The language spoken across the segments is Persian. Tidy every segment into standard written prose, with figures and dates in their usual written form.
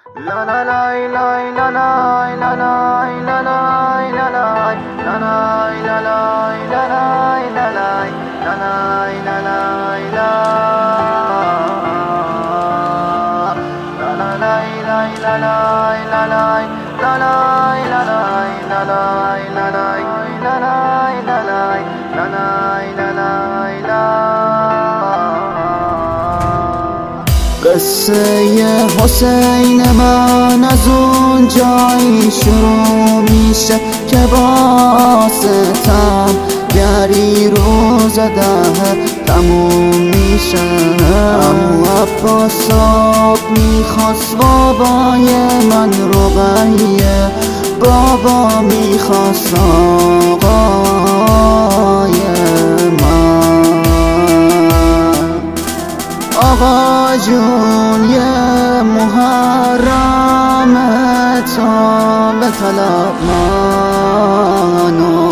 La la la la la la la la la la la la la la la la la la la قصه حسین من از اون جایی شروع میشه که با ستم گری روز ده تموم میشه. امو عباس آب میخواست بابای من رقیه، بابا میخواست آقای من. آقا جون یه محرم تا به طلب منو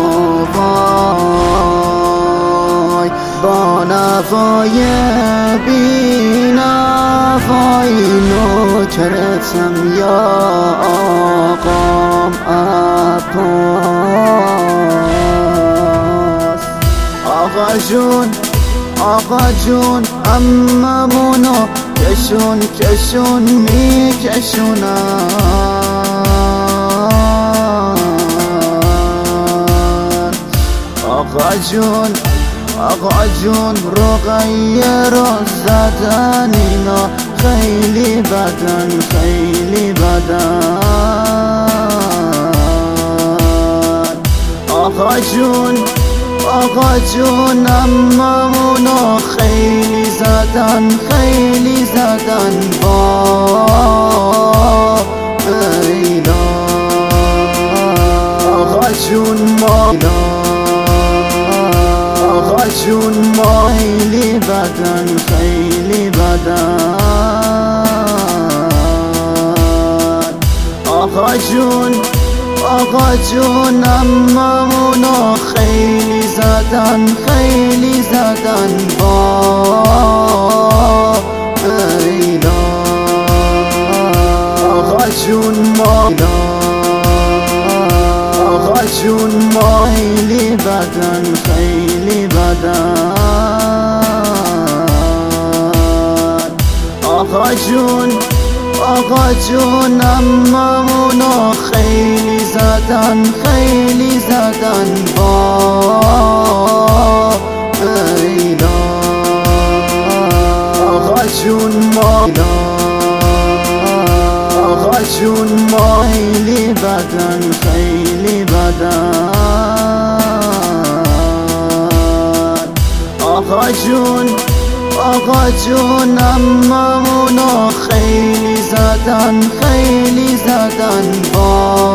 وای، با نوای بی نوای نوکرتم یا آقام عباس. آقا جون اممونو کشون میکشونن. آقا جون رقیه رو زدن اینا خیلی بدن. آقا جون اممونو خیلی زدن با ایلا. آقا جون ما خیلی بدن. آقا جون اممونو خیلی زدن با ایلا. آقا جون ما خیلی بدن. آقا جون اممونو خیلی زدن با ایلا. آقا جون ما خیلی بدن. آقا جون اممونو خیلی زدن با